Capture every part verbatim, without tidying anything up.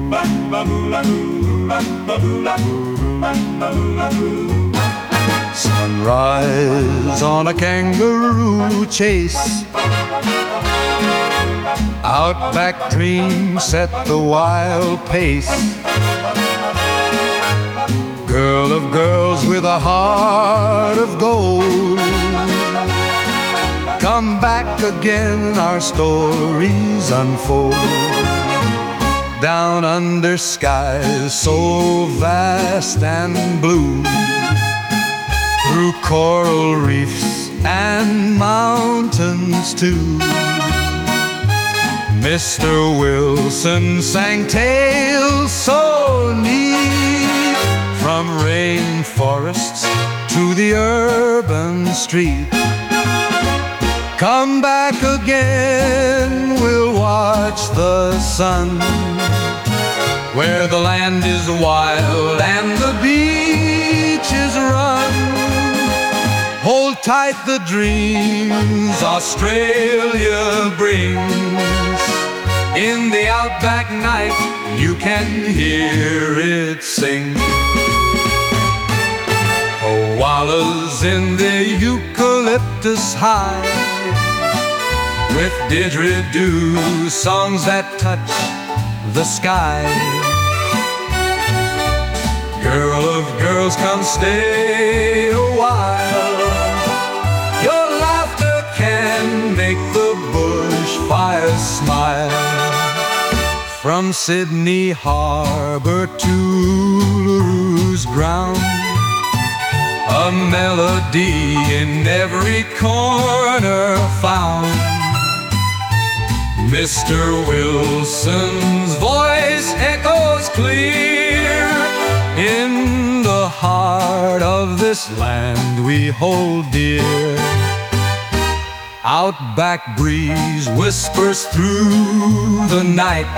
Sunrise on a kangaroo chase, outback dreams set the wild pace. Girl of girls with a heart of gold, come back again, our stories unfold. Down under skies so vast and blue, through coral reefs and mountains too, Mister Wilson sang tales so neat, from rainforests to the urban street. Come back again, we'll watch the sun, where the land is wild and the beaches run. Hold tight the dreams Australia brings. In the outback night you can hear it sing. Koalas in the eucalyptus high, with didgeridoo songs that touch the sky. Girl of girls, come stay a while. Your laughter can make the bushfires smile. From Sydney Harbor to Uluru Ground, a melody in every corner found. Mister Wilson's voice echoes clear in the heart of this land we hold dear. Outback breeze whispers through the night,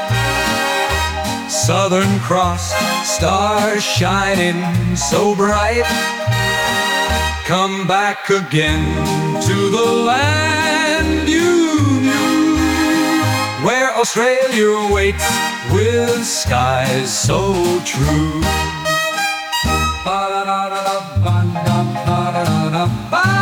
Southern Cross stars shining so bright. Come back again to the land you knew, where Australia waits with skies so true. Ba-da-da-da-da, ba-da-da-da-da-da.